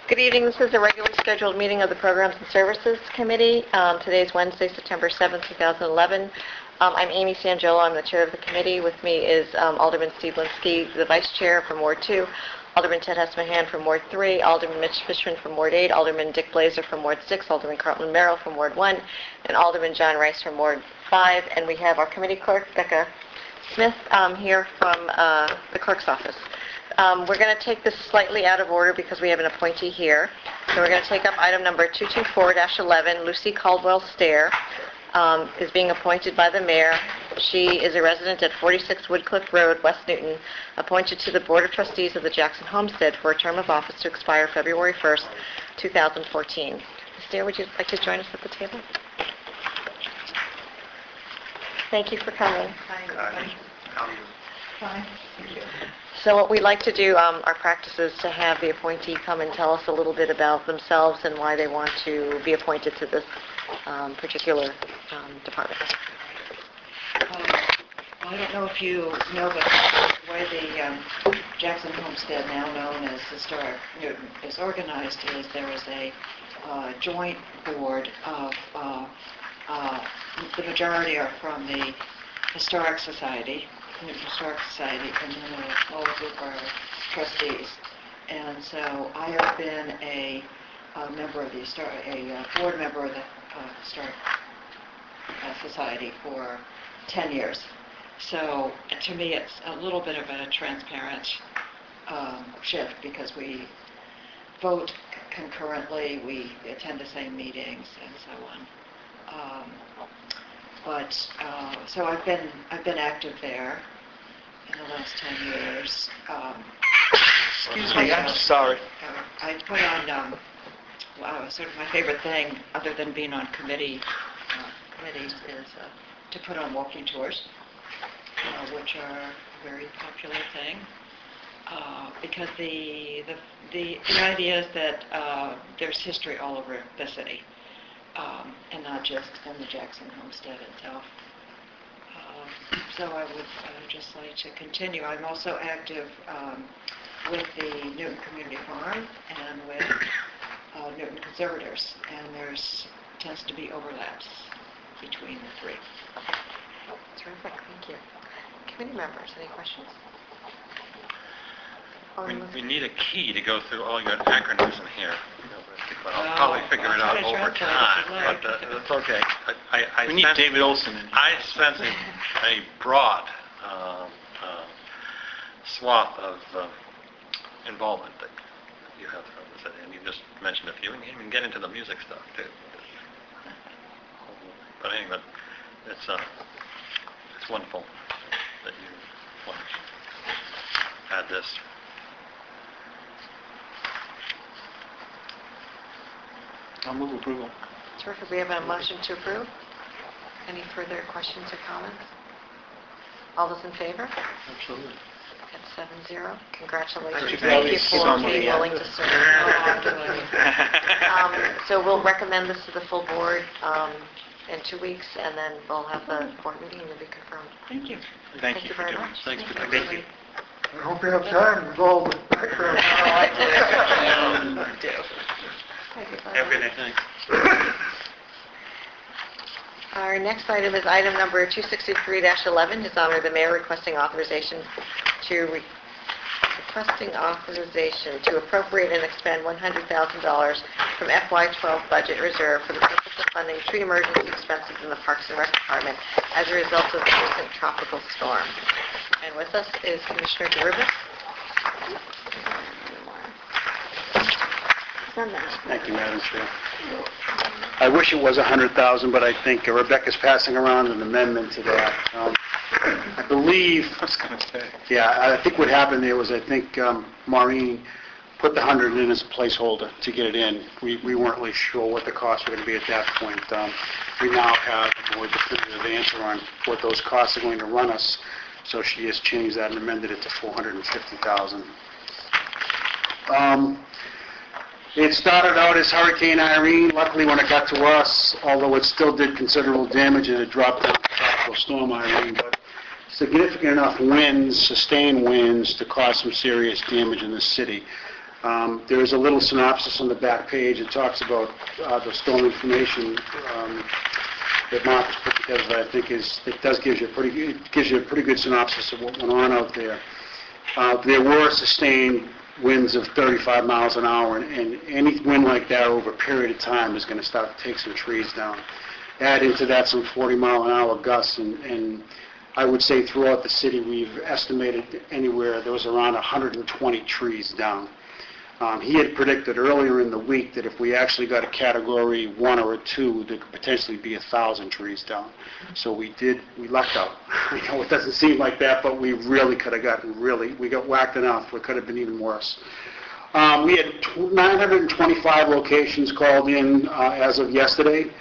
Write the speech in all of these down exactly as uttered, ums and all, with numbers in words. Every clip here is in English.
Good evening. This is a regularly scheduled meeting of the Programs and Services Committee. Um, today is Wednesday, September seventh, two thousand eleven. Um, I'm Amy Sangiolo. I'm the chair of the committee. With me is um, Alderman Steve Linsky, the vice chair from Ward two, Alderman Ted Hesmahan from Ward three, Alderman Mitch Fishman from Ward eight, Alderman Dick Blazer from Ward six, Alderman Carlton Merrill from Ward one, and Alderman John Rice from Ward five. And we have our committee clerk, Becca Smith, um, here from uh, the clerk's office. Um, we're going to take this slightly out of order because we have an appointee here. So we're going to take up item number two two four dash eleven. Lucy Caldwell Stair um, is being appointed by the mayor. She is a resident at forty-six Woodcliff Road, West Newton, appointed to the Board of Trustees of the Jackson Homestead for a term of office to expire February first, two thousand fourteen. Miz Stair, would you like to join us at the table? Thank you for coming. Hi. Fine. Thank you. So what we like to do, um, our practice is to have the appointee come and tell us a little bit about themselves and why they want to be appointed to this um, particular um, department. Um, well, I don't know if you know, but the way the um, Jackson Homestead, now known as Historic Newton, is organized is there is a uh, joint board of, uh, uh, the majority are from the Historic Society, Newton Historic Society, and then a small group are trustees. And so I have been a, a member of the Historic, a uh, board member of the uh, Historic uh, Society for ten years. So to me, it's a little bit of a transparent um, shift because we vote concurrently, we attend the same meetings, and so on. Um, But uh, so I've been I've been active there in the last ten years. Um, Excuse me, I'm sorry. Uh, I put on um, wow, sort of my favorite thing, other than being on committee uh, committees, is uh, to put on walking tours, uh, which are a very popular thing. Uh, because the the the, the idea is that uh, there's history all over the city. Um, and not just in the Jackson Homestead itself. Uh, so I would uh, just like to continue. I'm also active um, with the Newton Community Farm and with uh, Newton Conservators, and there's tends to be overlaps between the three. Terrific, thank you. Committee members, any questions? We, we need a key to go through all your acronyms in here. But I'll probably figure it out over time. But uh, it's okay. I, I, I we need sense, David Olson in here. I sense a, a broad uh, uh, swath of uh, involvement that you have from the city, and you just mentioned a few, and you even get into the music stuff too. But anyway, it's uh, it's wonderful that you want to add this. I'll move approval. Terrific. We have a motion to approve. Any further questions or comments? All those in favor? Absolutely. That's seven zero. Congratulations. Thank you. Thank you So for much. being willing to serve. um, so we'll recommend this to the full board um, in two weeks, and then we'll have the board meeting and you'll be confirmed. Thank you. Thank, Thank you you for very doing much. this. Thanks Thank for you. doing this. I hope you have time to go all the background. Oh, I do. I do. Thank you very Have a good much. night. Thanks. Our next item is item number two sixty-three dash eleven. His Honor the Mayor requesting authorization to re- requesting authorization to appropriate and expend one hundred thousand dollars from F Y twelve budget reserve for the purpose of funding tree emergency expenses in the Parks and Rec Department as a result of the recent tropical storm. And with us is Commissioner Derubis. Thank you, Madam Chair. I wish it was one hundred thousand dollars, but I think Rebecca's passing around an amendment to that. Um, I believe, I was going to say. yeah, I think what happened there was I think um, Maureen put the one hundred in as a placeholder to get it in. We we weren't really sure what the costs were going to be at that point. Um, we now have a more definitive answer on what those costs are going to run us, so she has changed that and amended it to four hundred fifty thousand dollars. Um, It started out as Hurricane Irene. Luckily, when it got to us, although it still did considerable damage, it had dropped down to Tropical Storm Irene. But significant enough winds, sustained winds, to cause some serious damage in the city. Um, There is a little synopsis on the back page. It talks about uh, the storm information um, that Mark has put together that I think is, it does gives you a pretty, it gives you a pretty good synopsis of what went on out there. Uh, There were sustained winds of thirty-five miles an hour, and and any wind like that over a period of time is going to start to take some trees down. Add into that some forty mile an hour gusts, and, and I would say throughout the city, we've estimated anywhere, there was around one hundred twenty trees down. Um, He had predicted earlier in the week that if we actually got a category one or a two, there could potentially be a thousand trees down. So we did, we lucked out. I know it doesn't seem like that, but we really could have gotten really, we got whacked enough, it could have been even worse. Um, We had tw- nine hundred twenty-five locations called in uh, as of yesterday.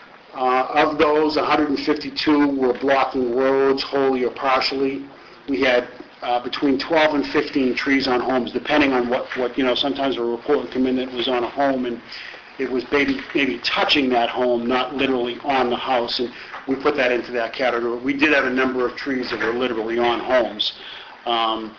Uh, Of those, one hundred fifty-two were blocking roads wholly or partially. We had uh, between twelve and fifteen trees on homes, depending on what, what you know, sometimes a report would come in that it was on a home, and it was maybe, maybe touching that home, not literally on the house, and we put that into that category. We did have a number of trees that were literally on homes. Um,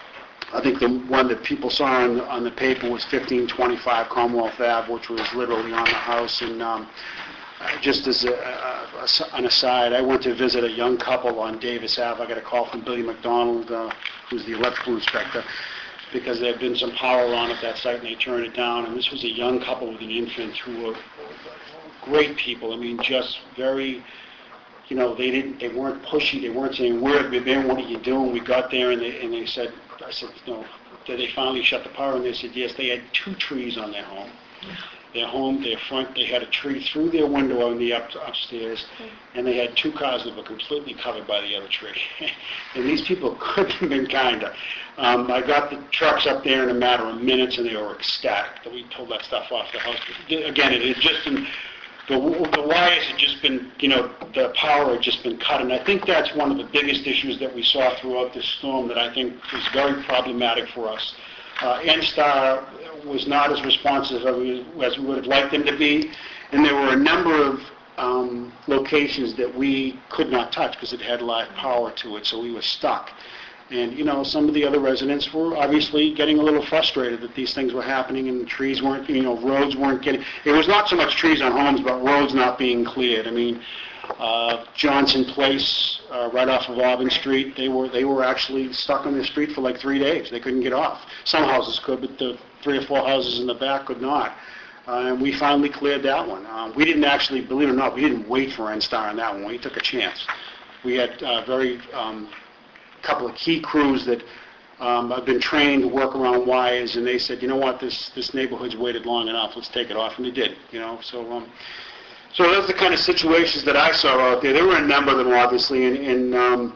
I think the one that people saw on, on the paper was fifteen twenty-five Commonwealth Avenue, which was literally on the house, and um, Uh, just as a, a, a, an aside, I went to visit a young couple on Davis Avenue. I got a call from Billy McDonald, uh, who's the electrical inspector, because there had been some power on at that site, and they turned it down. And this was a young couple with an infant who were great people. I mean, just very, you know, they didn't, they weren't pushy. They weren't saying, "Where have you been? What are you doing?" We got there, and they and they said, I said, "You know, did they finally shut the power?" And they said, "Yes." They had two trees on their home. Their home, their front, they had a tree through their window on the up upstairs, and they had two cars that were completely covered by the other tree. And these people couldn't have been kinder. Um, I got the trucks up there in a matter of minutes, and they were ecstatic that we pulled that stuff off the house. Again, it had just been, the, the wires had just been, you know, the power had just been cut, and I think that's one of the biggest issues that we saw throughout this storm that I think was very problematic for us. Uh, N-Star was not as responsive as we, as we would have liked them to be, and there were a number of um, locations that we could not touch because it had live power to it, so we were stuck. And, you know, some of the other residents were obviously getting a little frustrated that these things were happening and trees weren't, you know, roads weren't getting, it was not so much trees on homes, but roads not being cleared. I mean, uh, Johnson Place, uh, right off of Auburn Street, they were they were actually stuck on the street for like three days. They couldn't get off. Some houses could, but the three or four houses in the back could not. Uh, and we finally cleared that one. Uh, we didn't actually, believe it or not, we didn't wait for N-Star on that one. We took a chance. We had uh, very um, couple of key crews that um, have been trained to work around wires, and they said, you know what, this this neighborhood's waited long enough. Let's take it off, and they did. You know, so. Um, So those are the kind of situations that I saw out there. There were a number of them, obviously, and, and um,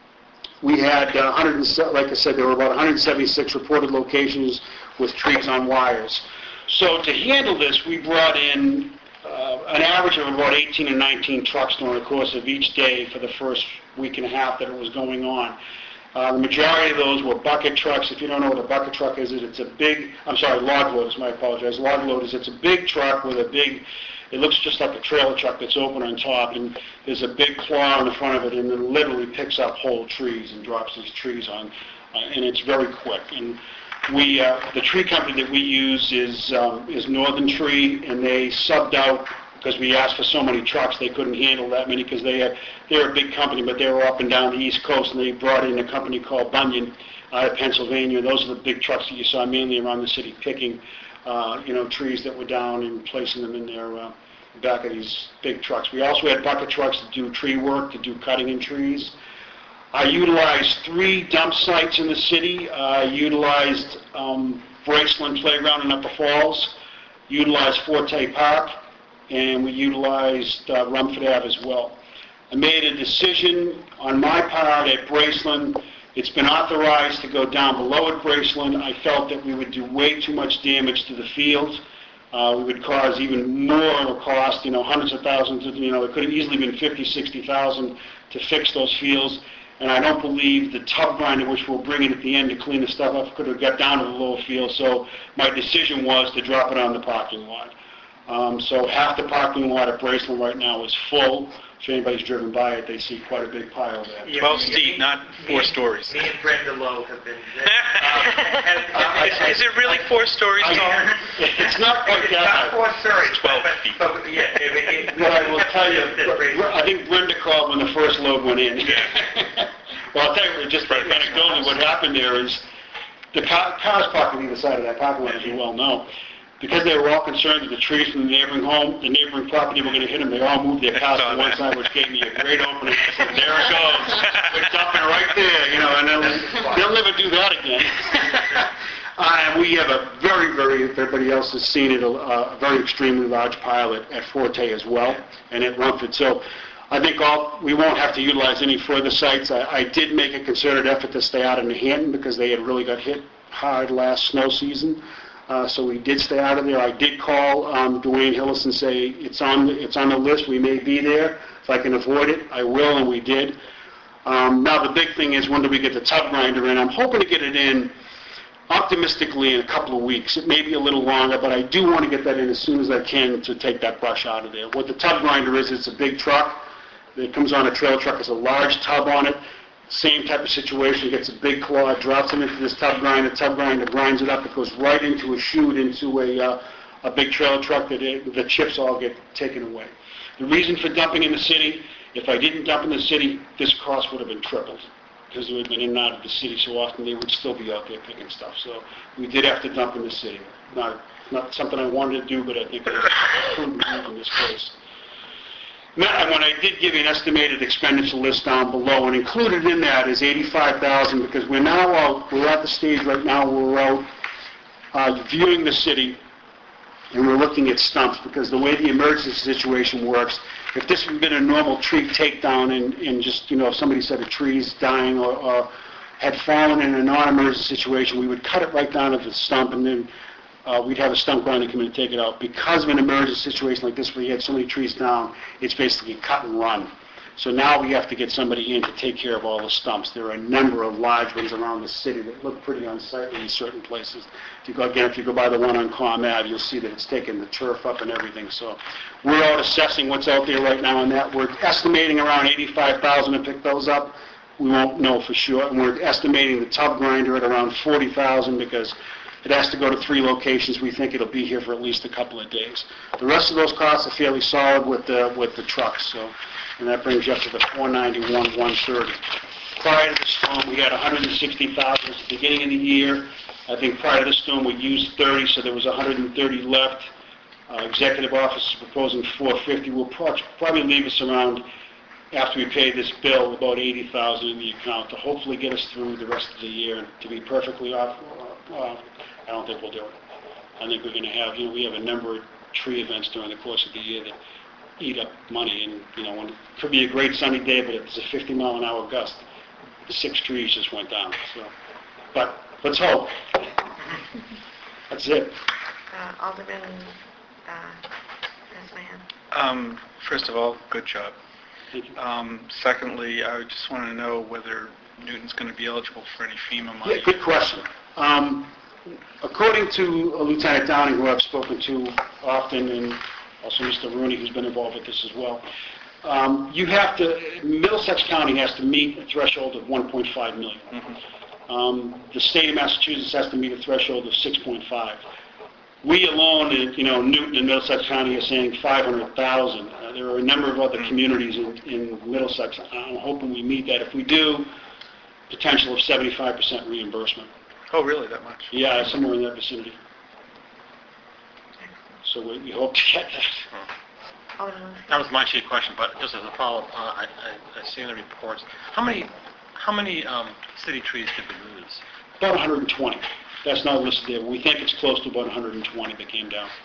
we had uh, one hundred, like I said, there were about one hundred seventy-six reported locations with trees on wires. So to handle this, we brought in uh, an average of about eighteen or nineteen trucks during the course of each day for the first week and a half that it was going on. Uh, the majority of those were bucket trucks. If you don't know what a bucket truck is, it's a big, I'm sorry, log loaders, my apologize, log loaders. It's a big truck with a big, it looks just like a trailer truck that's open on top, and there's a big claw in the front of it, and it literally picks up whole trees and drops these trees on, uh, and it's very quick. And we, uh, the tree company that we use is um, is Northern Tree, and they subbed out, because we asked for so many trucks, they couldn't handle that many, because they had, they're a big company, but they were up and down the East Coast, and they brought in a company called Bunyan out of Pennsylvania. Those are the big trucks that you saw mainly around the city picking, uh, you know, trees that were down and placing them in their uh, back of these big trucks. We also had bucket trucks to do tree work, to do cutting in trees. I utilized three dump sites in the city. I utilized um, Braceland Playground in Upper Falls, utilized Forte Park, and we utilized uh, Rumford Ave as well. I made a decision on my part at Braceland. It's been authorized to go down below at Braceland. I felt that we would do way too much damage to the field. Uh, we would cause even more of a cost, you know, hundreds of thousands, of, you know, it could have easily been fifty, sixty thousand to fix those fields. And I don't believe the tub grinder, which we'll bring in at the end to clean the stuff up, could have got down to the lower field. So my decision was to drop it on the parking lot. Um, so half the parking lot at Braceland right now is full. if anybody's driven by it, they see quite a big pile there. Yeah, twelve me- feet, me- not me four and- stories. Me and Brenda Lowe have been. uh, Is is it really four stories I- tall? It's not quite It's that not high. four stories. twelve but- feet. But, yeah, it- it- What I will tell you, That's great. I think Brenda called when the first load went in. Yeah. Well, I'll tell you, just anecdotally, what happened there is, the car- cars parked on either side of that parking lot, as you well know. Because they were all concerned that the trees from the neighboring home, the neighboring property were going to hit them, they all moved their cars to one side, which gave me a great opening. I said, there it goes, we're dumping right there, you know, and they'll, they'll never do that again. Uh, we have a very, very, if everybody else has seen it, a, a very extremely large pile at, at Forte as well, and at Rumford. So I think all, we won't have to utilize any further sites. I, I did make a concerted effort to stay out of New Hampton because they had really got hit hard last snow season. Uh, so we did stay out of there. I did call um, Dwayne Hillis and say, it's on, it's on the list, we may be there. If I can avoid it, I will, and we did. Um, now the big thing is, when do we get the tub grinder in? I'm hoping to get it in optimistically in a couple of weeks. It may be a little longer, but I do want to get that in as soon as I can to take that brush out of there. What the tub grinder is, it's a big truck. It comes on a trail truck. It's a large tub on it. Same type of situation, gets a big claw, drops it into this tub grinder, tub grinder grinds it up, it goes right into a chute, into a, uh, a big trailer truck that it, the chips all get taken away. The reason for dumping in the city, if I didn't dump in the city, this cost would have been tripled, because they would have been in and out of the city so often, they would still be out there picking stuff. So we did have to dump in the city. Not, not something I wanted to do, but I think it was a prudent move in this case. Now, when I did give you an estimated expenditure list down below, and included in that is eighty-five thousand dollars, because we're now out, we're at the stage right now where we're out uh, viewing the city, and we're looking at stumps, because the way the emergency situation works, if this had been a normal tree takedown and, and just, you know, if somebody said a tree's dying or, or had fallen in a non-emergency situation, we would cut it right down to the stump, and then Uh, we'd have a stump grinder come in and take it out. Because of an emergency situation like this where you had so many trees down, it's basically cut and run. So now we have to get somebody in to take care of all the stumps. There are a number of large ones around the city that look pretty unsightly in certain places. If you go, again, if you go by the one on Com Ave, you'll see that it's taken the turf up and everything. So we're out assessing what's out there right now on that. We're estimating around eighty-five thousand dollars to pick those up. We won't know for sure. And we're estimating the tub grinder at around forty thousand dollars because it has to go to three locations. We think it'll be here for at least a couple of days. The rest of those costs are fairly solid with the, with the trucks, so, and that brings you up to the four ninety-one, one thirty. Prior to the storm, we had one hundred sixty thousand at the beginning of the year. I think prior to the storm, we used thirty, so there was one hundred thirty left. Uh, Executive office is proposing four fifty. We'll pro- probably leave us around, after we pay this bill, about eighty thousand in the account to hopefully get us through the rest of the year. And to be perfectly off, uh, I don't think we'll do it. I think we're going to have, you know, we have a number of tree events during the course of the year that eat up money, and, you know, when, it could be a great sunny day, but if it's a fifty mile an hour gust, the six trees just went down, so. But, let's hope. That's it. Uh, Alderman uh, Esmahan. Um, First of all, good job. Thank you. Um, Secondly, I just want to know whether Newton's going to be eligible for any FEMA money. Yeah, good question. Um, according to Lieutenant Downing, who I've spoken to often, and also Mister Rooney, who's been involved with this as well, um, you have to, Middlesex County has to meet a threshold of one point five million. Mhm. Um, the state of Massachusetts has to meet a threshold of six point five. We alone, in, you know, Newton and Middlesex County are saying five hundred thousand. Uh, there are a number of other communities in, in Middlesex. I'm hoping we meet that. If we do, potential of seventy-five percent reimbursement. Oh, really, that much? Yeah, somewhere in that vicinity. So we, we hope to get that. Alderman That was my chief question, but just as a follow-up, uh, I, I, I see in the reports, how many, how many um, city trees did we lose? About one hundred twenty. That's not listed there, but we think it's close to about one hundred twenty that came down.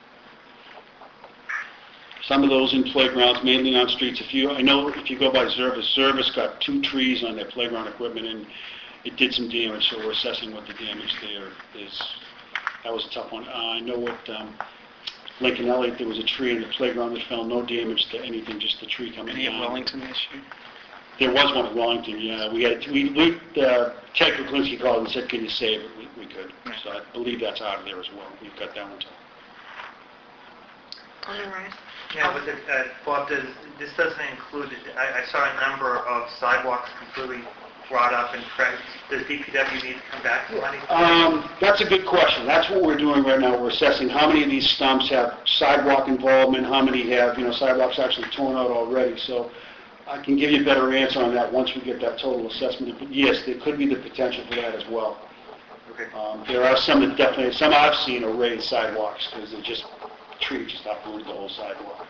Some of those in playgrounds, mainly on streets. If you, I know if you go by Zervis, Zervis got two trees on their playground equipment, and it did some damage, so we're assessing what the damage there is. That was a tough one. Uh, I know what um, Lincoln Elliott, there was a tree in the playground that fell, no damage to anything, just the tree coming Any down. at Wellington this year? There was one at Wellington, yeah. We had, we, we, uh, Ted Kuklinski called and said, can you save it? We, we could. So I believe that's out of there as well. We've got that one too. Alderman Rice. Yeah, but it, uh, Bob, does, this doesn't include, I, I saw a number of sidewalks completely brought up and cracked. Does D P W need to come back to money? Um, that's a good question. That's what we're doing right now. We're assessing how many of these stumps have sidewalk involvement, how many have, you know, sidewalks actually torn out already. So I can give you a better answer on that once we get that total assessment. But yes, there could be the potential for that as well. Okay. Um, there are some that definitely, some I've seen are raised sidewalks because they're just, tree just uprooted the whole sidewalk.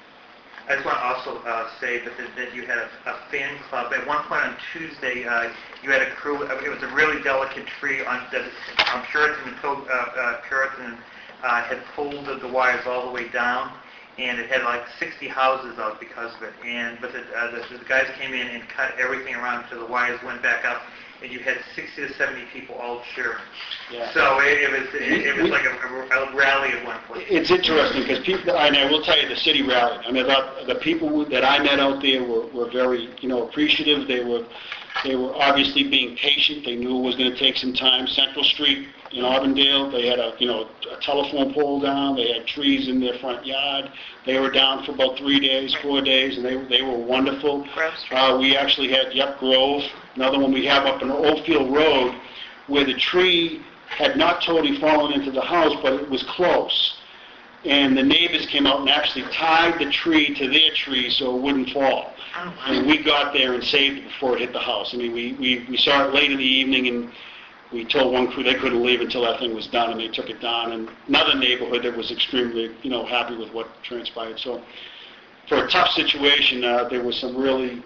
I just want to also uh, say that, that you had a, a fan club. At one point on Tuesday, uh, you had a crew. It was a really delicate tree on the on Puritan. And Pil- uh, uh, Puritan uh, had pulled the, the wires all the way down, and it had like sixty houses out because of it. And but the, uh, the, the guys came in and cut everything around so the wires went back up, and you had sixty to seventy people all cheering. Yeah. So it, it was it, it was like a, a rally at one point. It's interesting because people, and I will tell you, the city rallied. I mean, the, the people that I met out there were, were very, you know, appreciative. They were, they were obviously being patient. They knew it was going to take some time. Central Street in Auburndale, they had a, you know, a telephone pole down. They had trees in their front yard. They were down for about three days, four days, and they they were wonderful. Grove Street. Uh, we actually had, yep, Grove, another one we have up in Oldfield Road, where the tree had not totally fallen into the house, but it was close. And the neighbors came out and actually tied the tree to their tree so it wouldn't fall. Oh, wow. And we got there and saved it before it hit the house. I mean, we, we, we saw it late in the evening, and we told one crew they couldn't leave until that thing was done, and they took it down. And another neighborhood that was extremely, you know, happy with what transpired. So for a tough situation, uh, there was some really,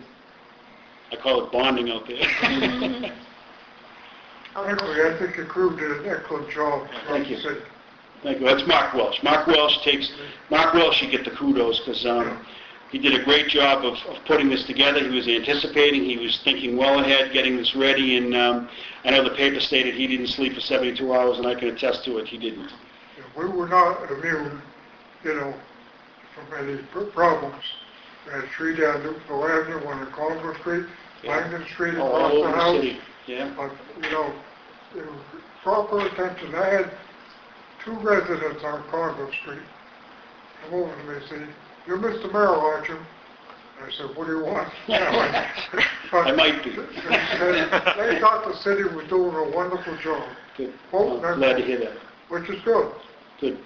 I call it bonding out there. Frankly, I think the crew did an excellent job. Thank you. Like said, Thank you. That's Mark Welsh. Mark Welsh takes, Mark Welsh should get the kudos because um, he did a great job of, of putting this together. He was anticipating, he was thinking well ahead, getting this ready, and um, I know the paper stated he didn't sleep for seventy-two hours, and I can attest to it, he didn't. we were not immune, you know, from any pr- problems. We had a tree down Newport Avenue, one on Congress Street, Langdon Street All across over the the house. city. Yeah. But, you know, it was proper attention. I had two residents on Congress Street come over to me and say, "You're Mister Merrill, aren't you?" I said, "What do you want?" But I might be. They, they thought the city was doing a wonderful job, Good. Well, I'm glad to hear that. which is good. Good.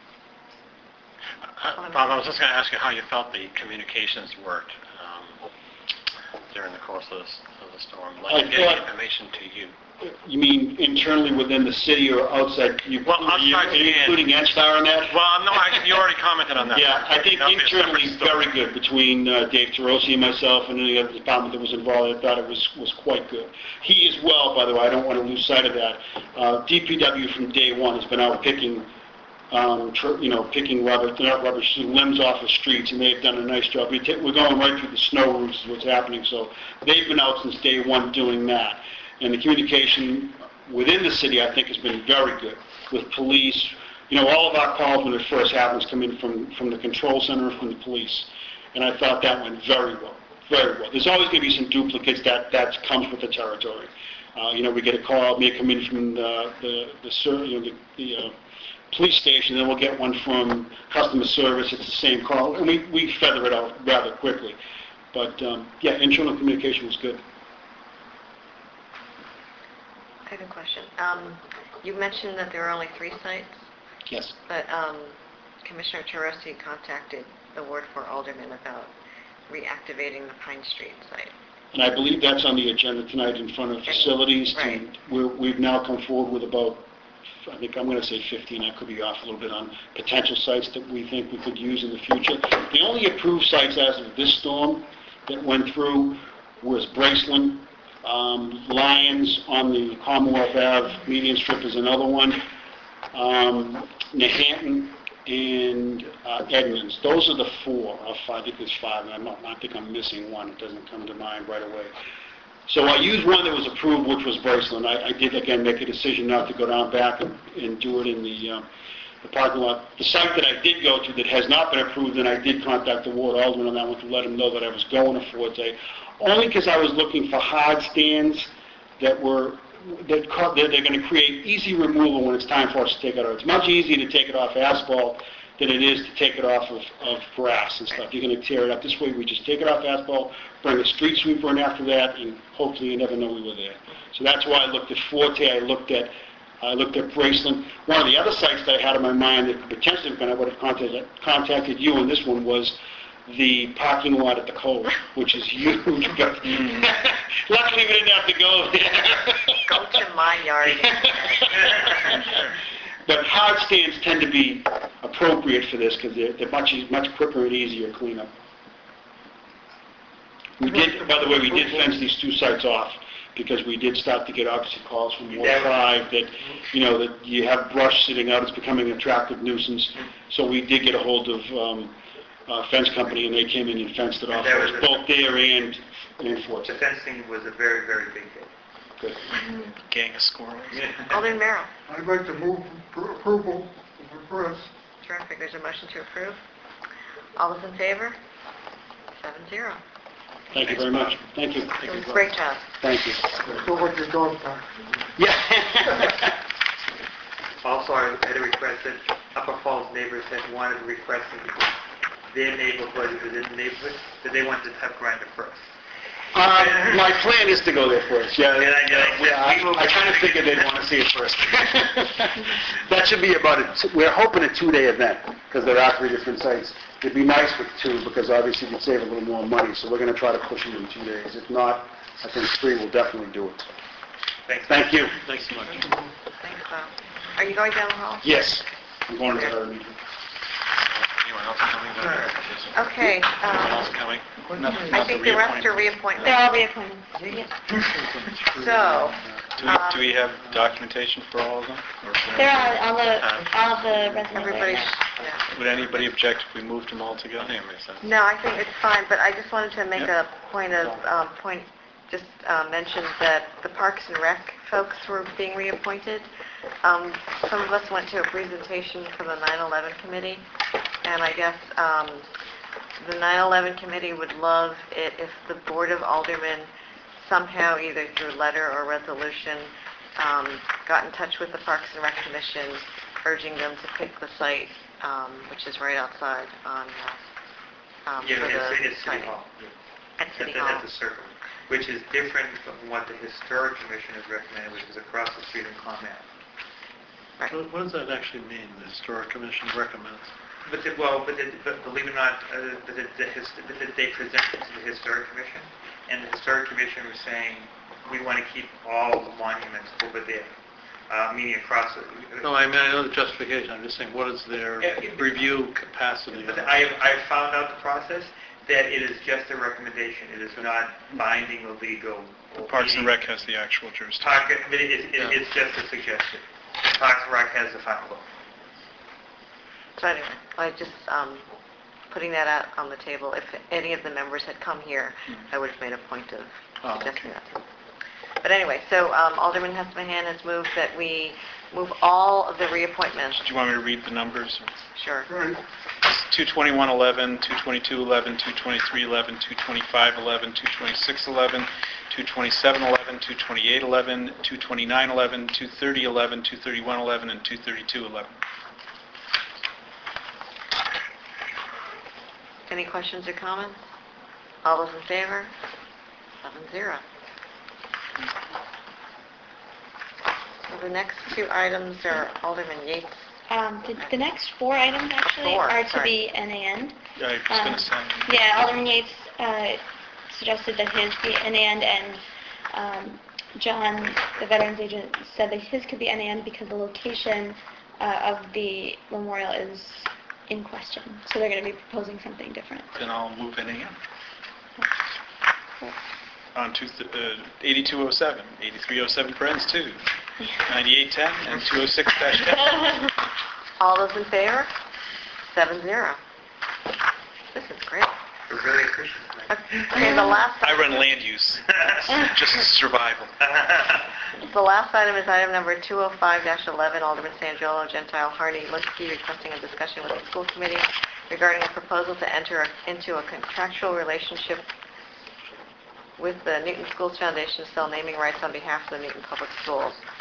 Uh, Bob, I was just going to ask you how you felt the communications worked um, during the course of, this, of the storm, I like getting thought- information to you. You mean internally within the city or outside? You, Well, outside you, the end. including N S T A R in that? Well, no, I, you already commented on that. Yeah, I think That'll be a separate internally story. very good between uh, Dave Tarosi and myself and any other department that was involved. I thought it was, was quite good. He as well, by the way, I don't want to lose sight of that. Uh, D P W from day one has been out picking, um, tr- you know, picking rubber, not rubbish, limbs off the streets, and they've done a nice job. We ta- we're going right through the snow routes is what's happening, so they've been out since day one doing that. And the communication within the city, I think, has been very good with police. You know, all of our calls when it first happens come in from, from the control center, from the police. And I thought that went very well, very well. There's always going to be some duplicates that, that comes with the territory. Uh, you know, we get a call, may come in from the, the, the, ser- you know, the, the uh, police station, then we'll get one from customer service. It's the same call, and we, we feather it out rather quickly. But, um, yeah, internal communication was good. I have a question. Um, you mentioned that there are only three sites, Yes. but um, Commissioner Tarosi contacted the Ward four Alderman about reactivating the Pine Street site. And I believe that's on the agenda tonight in front of facilities. to- Right. We're, we've now come forward with about, I think I'm going to say fifteen, I could be off a little bit on potential sites that we think we could use in the future. The only approved sites as of this storm that went through was Braceland, um, Lyons on the Commonwealth Ave median strip is another one, um, Nahanton, and uh, Edmonds. Those are the four, or five, I think there's five, and I'm not, I think I'm missing one. It doesn't come to mind right away. So I used one that was approved, which was Braceland. I, I did, again, make a decision not to go down back and, and do it in the, um, the parking lot. The site that I did go to that has not been approved, and I did contact the Ward Alderman on that one to let him know that I was going to Forte, only because I was looking for hard stands that were, that co- that they're going to create easy removal when it's time for us to take it out. It's much easier to take it off asphalt than it is to take it off of, of grass and stuff. You're going to tear it up. This way, we just take it off asphalt, bring a street sweeper in after that, and hopefully you never know we were there. So that's why I looked at Forte, I looked at, I looked at Braceland. One of the other sites that I had in my mind that could potentially have been, I would have contacted, contacted you on this one was the parking lot at the Cove, which is huge, but luckily we didn't have to go there. Go to my yard. But hard stands tend to be appropriate for this because they're, they're much, much quicker and easier to clean up. We did, by the way, we did fence these two sites off because we did start to get obviously calls from Ward five that, you know, that you have brush sitting out, it's becoming an attractive nuisance. So we did get a hold of um, a fence company and they came in and fenced it off, That was both there and, and Forte. The fencing was a very, very big hit. Good. Gang of squirrels. Alderman Merrill. I'd like to move for approval of the request. Terrific. There's a motion to approve. All those in favor? Seven zero. Thank you very much. Thank you. It was a great job. Thank you. So like your dog park. Yeah. Also, I had a request that Upper Falls neighbors had wanted to request that their neighborhood, within the neighborhood, that they wanted to have grinder first. Uh, my plan is to go there first, yeah. And I- and I said, Yeah, we will- I, I kind of figured they'd want to see it first. That should be about it. We're hoping a two-day event, because there are three different sites. It'd be nice with two, because obviously we'd save a little more money, so we're going to try to push it in two days. If not, I think three will definitely do it. Thanks. Thank you. Thanks so much. Thanks, Bob. Are you going down the hall? Yes. I'm going to another meeting. Anyone else coming back? Okay. Anyone else Um, coming? I think the rest are reappointments. They're all reappointments. So, Do we, do we have documentation for all of them? Or is there- They're on all the, all the resumes right everybody's, now. yeah. Would anybody object if we moved them all together? Yeah, makes sense. No, I think it's fine, but I just wanted to make Yep. a point of, um, point, just uh, mention that the Parks and Rec folks were being reappointed. Um, Some of us went to a presentation from the nine eleven committee, and I guess um, the nine eleven committee would love it if the Board of Aldermen somehow, either through letter or resolution, um, got in touch with the Parks and Rec Commission, urging them to pick the site, um, which is right outside on, uh, um, for Yeah, the it's, it's City signing. Hall. At City At the- Hall. At the circle, which is different from what the Historic Commission has recommended, which is across the street in Clonmel. Right. What what does that actually mean, the Historic Commission recommends? But, the- well, but, the- but believe it or not, uh, but the, the, his- but the- they presented to the Historic Commission, and the Historic Commission was saying, we want to keep all the monuments over there, uh, meaning across the... No, I mean, I know the justification, I'm just saying, what is their Yeah, it- review capacity? But I have, I have found out the process, that it is just a recommendation, it is not binding or legal. or Parks and any- Rec has the actual jurisdiction. Park, it, it, it, it's just a suggestion. Parks and Rec has the final vote. So anyway, I just, um, putting that out on the table, if any of the members had come here, I would have made a point of Oh, suggesting okay. that to them. But anyway, so um, Alderman Hesselman has moved that we move all of the reappointments. Do you want me to read the numbers? Sure. Right. two twenty-one eleven, two twenty-two eleven, two twenty-three eleven, two twenty-five eleven, two twenty-six eleven, two twenty-seven eleven, two twenty-eight eleven, two twenty-nine eleven, two thirty eleven, two thirty-one eleven, and two thirty-two eleven. Any questions or comments? All those in favor? Seven zero. So the next two items are Alderman Yates. Um, the, the next four items actually Four, are to sorry. be N A N. Yeah, I was Um, going to say. Yeah, Alderman Yates uh, suggested that his be N A N, and um, John, the Veterans Agent, said that his could be N A N because the location uh, of the memorial is in question. So they're going to be proposing something different. Then I'll move in again. On two, uh, eighty-two oh seven, eighty-three oh seven parens two, ninety-eight ten, and two oh six dash ten. All those in favor? Seven zero. This is great. We're really efficient. Okay, the last, I run land use, just survival. the last item is item number two oh five dash eleven, Alderman Sanjolo, Gentile, Harney, Linsky, requesting a discussion with the school committee regarding a proposal to enter into a contractual relationship with the Newton Schools Foundation to sell naming rights on behalf of the Newton Public Schools.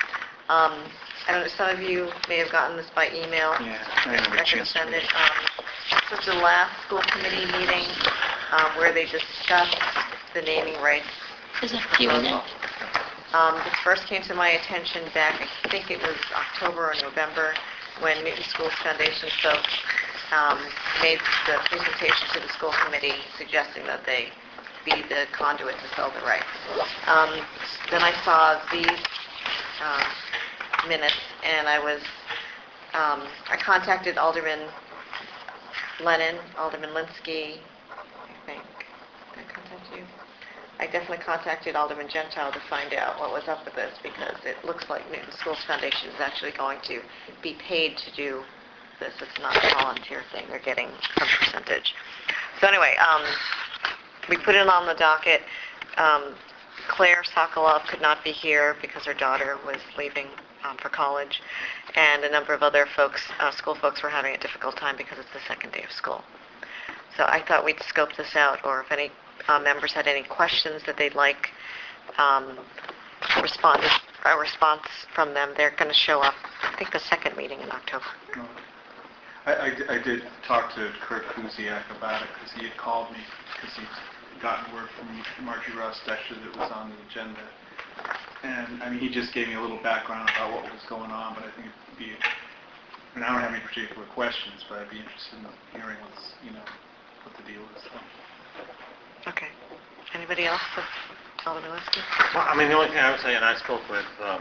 Um, I don't know, some of you may have gotten this by email. Yeah, I didn't get a I can chance to send read it. it. Um, This was the last school committee meeting um, where they discussed the naming rights There's a few in proposal. it. Um, This first came to my attention back, I think it was October or November, when Newton Schools Foundation folks um, made the presentation to the school committee suggesting that they be the conduit to sell the rights. Um, Then I saw these um, minutes, and I was, um, I contacted Alderman Lennon, Alderman Linsky, I think. Did I contact you? I definitely contacted Alderman Gentile to find out what was up with this, because it looks like Newton Schools Foundation is actually going to be paid to do this. It's not a volunteer thing. They're getting some percentage. So anyway, um, we put it on the docket. Um, Claire Sokolov could not be here because her daughter was leaving um, for college, and a number of other folks, uh, school folks, were having a difficult time because it's the second day of school. So I thought we'd scope this out, or if any uh, members had any questions that they'd like um, respond, a response from them, they're going to show up, I think, the second meeting in October. I, I di- I did talk to Kurt Kuziak about it, because he had called me, because he'd gotten word from Margie Rust, actually, that it was on the agenda. And, I mean, he just gave me a little background about what was going on, but I think it'd be, I mean, I don't have any particular questions, but I'd be interested in hearing what's, you know, what the deal is. So. Okay. Anybody else? Alderman Linsky? Well, I mean, the only thing I would say, and I spoke with um,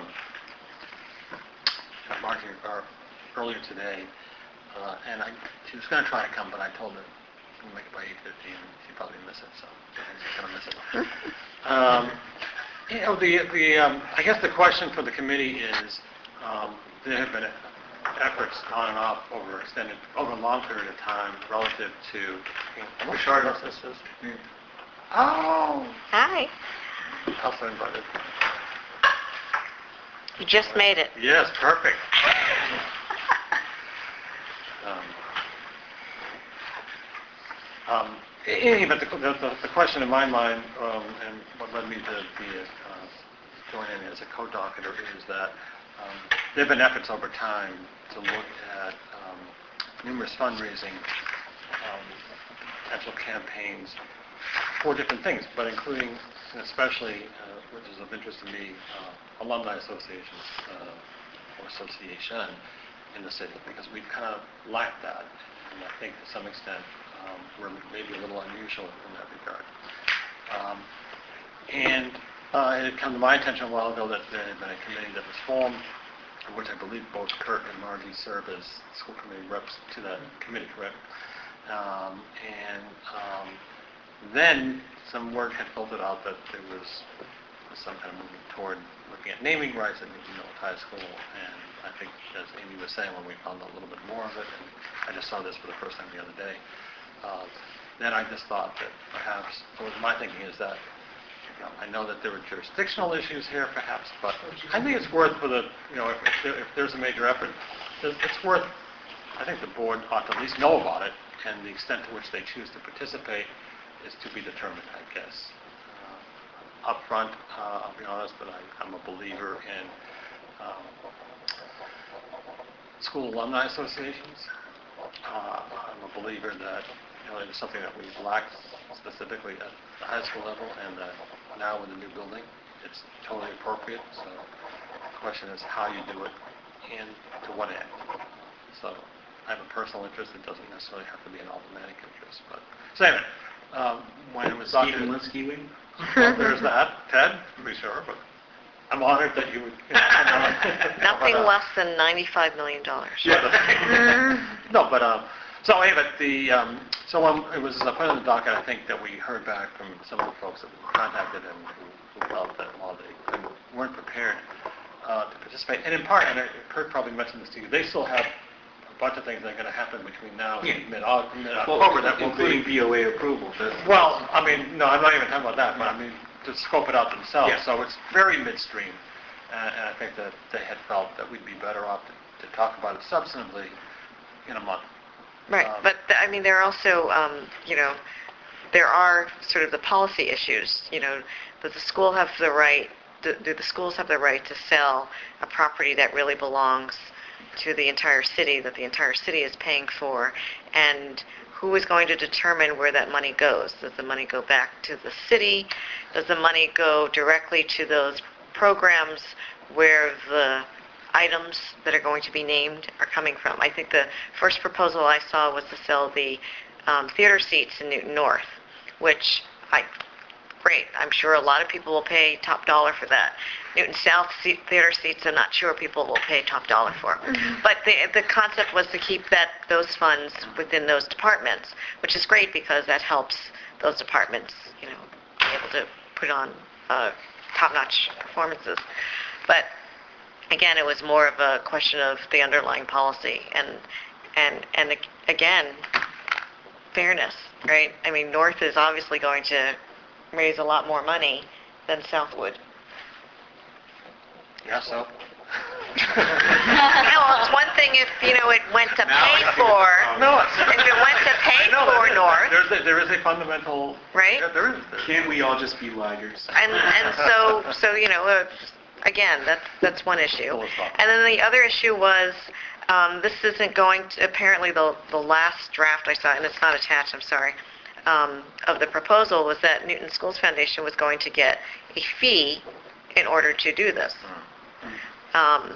Margie uh, earlier today, uh, and I, she was going to try to come, but I told her to make it by eight fifteen, and she'd probably miss it, so I think she's going to miss it. um, you know, the, the, um, I guess the question for the committee is, um, there have been efforts on and off over extended, over a long period of time relative to, you know, what short this is. Oh! Hi. Also invited. You just made it. Yes, perfect. um, um, in any event, the, the, the question in my mind, um, and what led me to be a, uh, joining as a co-docketer, is that um, there have been efforts over time to look at um, numerous fundraising um, potential campaigns for different things, but including, and especially, uh, which is of interest to me, uh, alumni associations uh, or association in the city, because we've kind of lacked that, and I think to some extent um, we're maybe a little unusual in that regard. Um, and uh, it had come to my attention a while ago that there had been a committee that was formed, in which I believe both Kurt and Margie serve as school committee reps to that committee, correct? Um, and um, then some word had filtered out that there was some kind of movement toward looking at naming rights at Newton Mills High School, and I think, as Amy was saying, when we found out a little bit more of it, and I just saw this for the first time the other day, uh, then I just thought that perhaps, what was my thinking is that, you know, I know that there were jurisdictional issues here perhaps, but I think it's worth for the, you know, if, if, there, if there's a major effort, it's, it's worth, I think the board ought to at least know about it, and the extent to which they choose to participate is to be determined, I guess. Uh, up front, uh, I'll be honest, but I, I'm a believer in um, school alumni associations. Uh, I'm a believer that, you know, it is something that we lack specifically at the high school level, and that now with the new building, it's totally appropriate. So the question is how you do it and to what end. So I have a personal interest. It doesn't necessarily have to be an aldermanic interest. But so anyway, um, when it was Stephen documented, Linsky wing? well, there's that. Ted, to be sure, but I'm honored that you would. You know, Nothing but, uh, less than ninety-five million dollars. Yeah. No, but um, so anyway, the um, so when it was uh, put on the docket, I think that we heard back from some of the folks that we contacted and who, who felt that while they, they weren't prepared uh, to participate, and in part, and I- Kurt probably mentioned this to you, they still have a bunch of things that are going to happen between now and Yeah. mid-October mid that will including be. B O A approval. That's- Well, I mean, no, I'm not even talking about that, but I mean to scope it out themselves. Yeah. So it's very midstream, uh, and I think that they had felt that we'd be better off to, to talk about it substantively in a month. Right, Um, but, th- I mean, there are also, um, you know, there are sort of the policy issues, you know, does the school have the right, do, do the schools have the right to sell a property that really belongs to the entire city, that the entire city is paying for, and who is going to determine where that money goes? Does the money go back to the city? Does the money go directly to those programs where the items that are going to be named are coming from? I think the first proposal I saw was to sell the um, theater seats in Newton North, which I, great, I'm sure a lot of people will pay top dollar for that. Newton South seat, theater seats, I'm not sure people will pay top dollar for. But the the concept was to keep that those funds within those departments, which is great because that helps those departments, you know, be able to put on uh, top-notch performances. But again, it was more of a question of the underlying policy and and and again, fairness, right? I mean, North is obviously going to raise a lot more money than South would. Yeah, so. No, it's one thing if, you know, it went to pay for, No, it's... if it went to pay I know, for there is- North, There's a, there is a fundamental... Right? Yeah, there is. there is. Can't we all just be laggards? and and so, so you know, uh, again, that's, that's one issue. And then the other issue was, um, this isn't going to, apparently the, the last draft I saw, and it's not attached, I'm sorry, um, of the proposal was that Newton Schools Foundation was going to get a fee in order to do this. Um,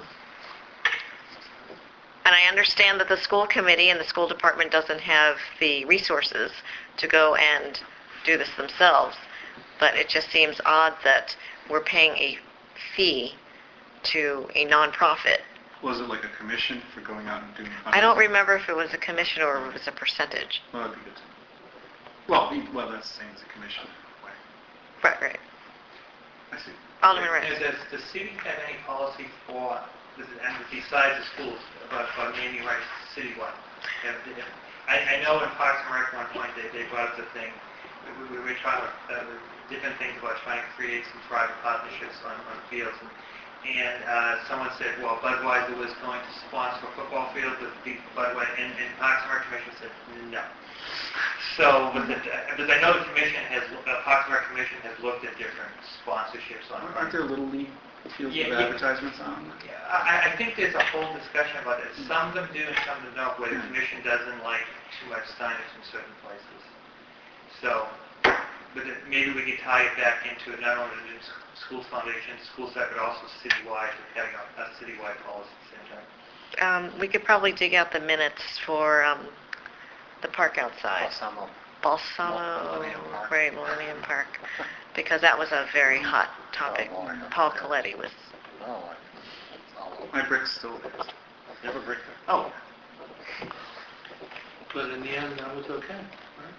and I understand that the school committee and the school department doesn't have the resources to go and do this themselves, but it just seems odd that we're paying a fee to a nonprofit. Was it like a commission for going out and doing fundraising? I don't remember if it was a commission or if it was a percentage. Well, that'd be good to know. Well, we- well, that's the same as a commission. Way. Right, right. I see. Alderman Reyes. Does the city have any policy for, does it- and besides the schools, about about naming rights citywide? And if- I, I know in Parks and Rec one point, they, they brought up the thing, we, we were trying to, uh, different things about trying to create some private partnerships on, on fields. And, and uh, someone said, well, Budweiser was going to sponsor a football field with the Budweiser, and, and Parks and Rec Commission said, no. So, but the, because I know the commission has, uh, Parks and Rec Commission has looked at different sponsorships on. Aren't there Little League fields Yeah, with yeah. advertisements on them? Yeah, I, I think there's a whole discussion about it. Some of them do and some of them don't, where the commission doesn't like too much signage in certain places. So, but it- maybe we could tie it back into not only the s- schools foundation, school side, but also citywide, having a, a citywide policy at the same time. Um, we could probably dig out the minutes for um, the park outside. Balsamo. Balsamo, Millennium Park. right, Millennium Park, because that was a very hot topic. Oh, boy. Paul Coletti was, Oh, it's all over. My brick's still there. Never brick there. Oh. But in the end, that was okay, right?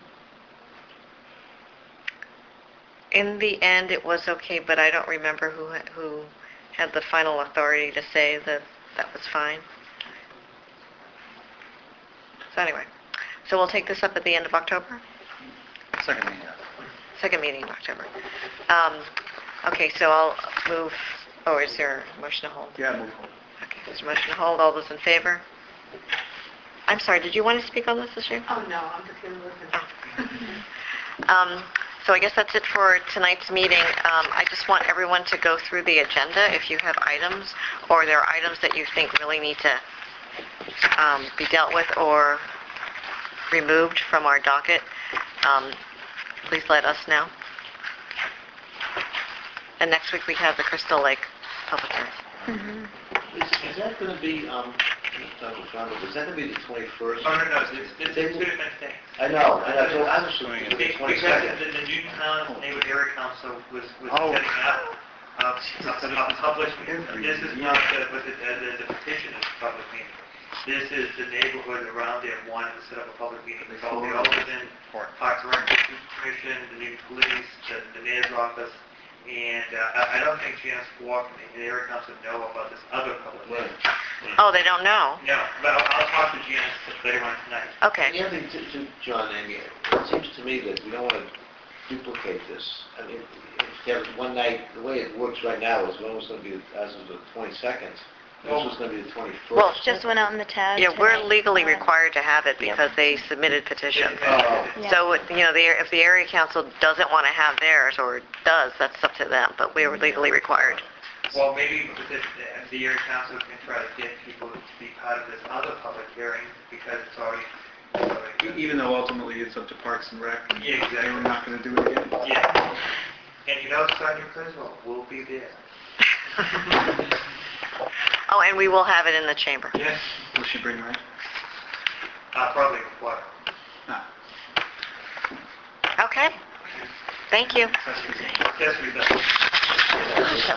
in the end, it was okay, but I don't remember who ha- who had the final authority to say that that was fine. So anyway, so we'll take this up at the end of October? Second meeting. Second meeting in October. Um, Okay, so I'll move, oh, is there a motion to hold? Yeah, move on. Okay, there's a motion to hold. All those in favor? I'm sorry, did you want to speak on this issue? Oh, no, I'm just going to listen. Um, So I guess that's it for tonight's meeting. Um, I just want everyone to go through the agenda. If you have items, or there are items that you think really need to um, be dealt with or removed from our docket, um, please let us know. And next week we have the Crystal Lake public hearing. Is, is that going to be, um, Donald Trump, is that going to be the twenty-first? Oh, no, no, it's, it's it's two different things. I know, I know, so I was assuming it was the Because twenty-second. the, the Newtown Neighborhood Area Council was, was Oh. setting up a, a, a public, this is not the, but the, the, the petition is a public meeting. This is the neighborhood around there wanting to set up a public meeting. It's all the Alderman, Parks and Rec Commission, the new police, the, the mayor's office, and uh, I I don't think Janice Walk and the area council know about this other public meeting. Oh, they don't know? No, but I'll, I'll talk to Janice later on tonight. Okay. The other thing, to, to John, Amy, it seems to me that we don't want to duplicate this. I mean, if you have one night, the way it works right now is it's almost going to be as of the twenty-second, This was going to be the twenty-first. Well, Just went out in the tab Yeah, we're today. legally Um, required to have it because they submitted petitions. Oh. Yeah. So, you know, the, if the area council doesn't want to have theirs or does, that's up to them, but we are legally required. Well, maybe the, the year council can try to get people to be part of this other public hearing because it's already, it's already E- Even though ultimately it's up to Parks and Rec. Yeah, exactly. They were not going to do it again. Yeah. And you know, Sonia Criswell will be there. Oh, and we will have it in the chamber. Yes. Will she bring her in? Uh, probably what? Ah. Okay, thank you. Yes, we do.